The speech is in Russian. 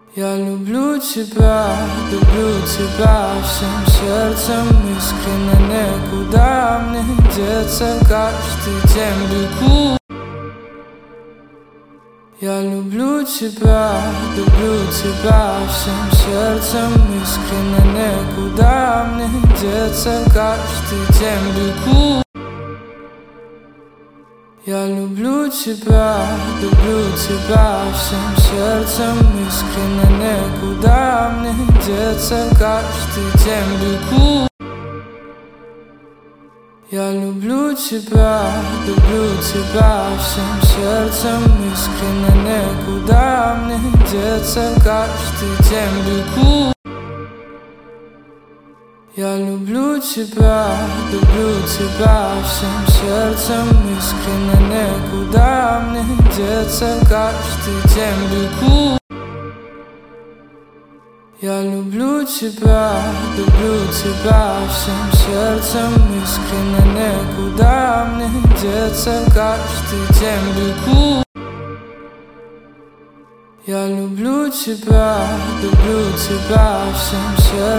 Я люблю тебя всем сердцем искренне, никуда мне деться, каждый день бегу. Я люблю тебя всем сердцем искренне, никуда мне деться, каждый день бегу. Я люблю тебя всем сердцем искренне, никуда мне деться, каждый день бегу. Я люблю тебя всем сердцем искренне, никуда мне деться, каждый день бегу. Я люблю тебя всем сердцем искренне, никуда мне деться, каждый день бегу. Я люблю тебя всем сердцем искренне, никуда мне деться, каждый день бегу. Я люблю тебя всем сердцем.